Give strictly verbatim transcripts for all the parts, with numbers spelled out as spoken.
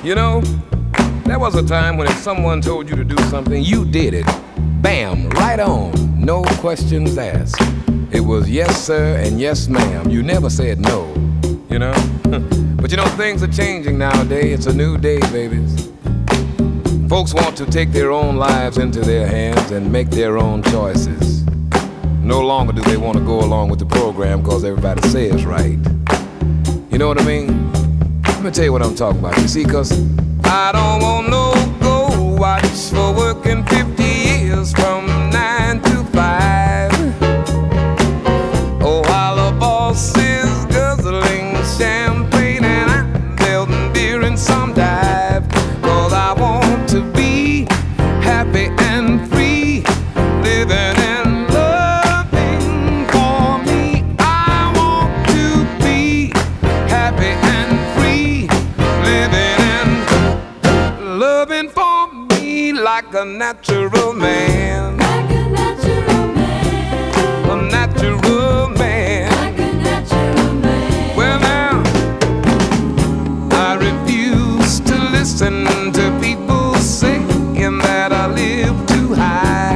You know, there was a time when if someone told you to do something, you did it. Bam, right on, no questions asked. It was yes sir and yes ma'am. You never said no, you know? But you know, things are changing nowadays. It's a new day, babies. Folks want to take their own lives into their hands and make their own choices. No longer do they want to go along with the program because everybody says right. You know what I mean? Let me tell you what I'm talking about. You see, because I don't want no go watch for working fifty years from nine to five. Oh, while the boss is guzzling champagne and I'm building beer in some dive. Cause I want to be happy and free, living and loving for me. I want to be happy and free, living and loving for me like a natural man. Like a natural man. A natural man. Like a natural man. Well now, I refuse to listen to people saying that I live too high.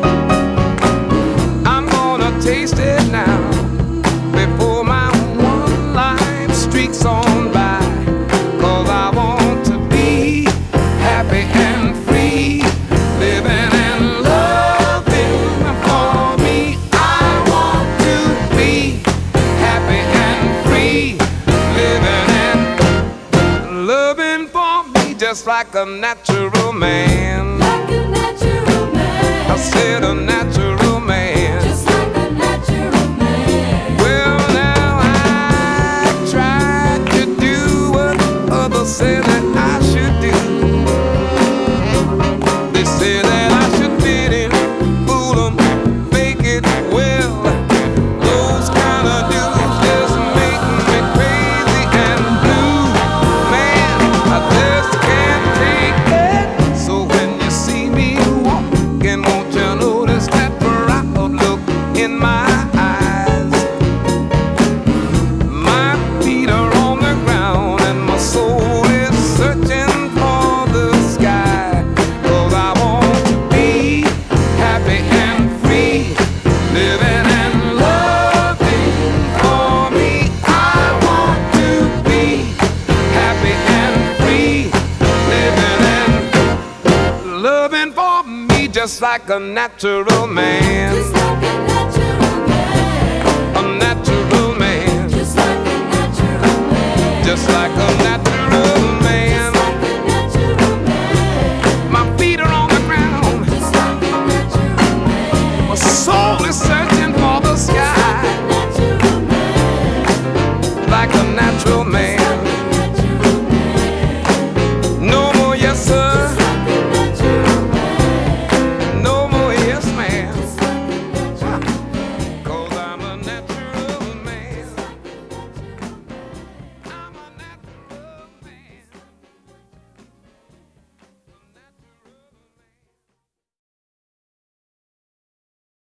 I'm gonna taste it now before my one life streaks on by. Cause I want to be happy and free, living and loving for me. I want to be happy and free, living and loving for me just like a natural man. Like a natural man. I said a natural man. Just like a natural man. Well now I tried to do what others say that I should do. They say that I should fit in, fool 'em, fake it well. Those kind of dudes just make me crazy and blue. Man, I just can't take it. So when you see me walking, won't you notice that proud look in my eyes? My feet are on the ground and my soul is searching for the sky. Cause I want to be happy and free, living and loving for me. I want to be happy and free, living and loving for me just like a natural man. Just like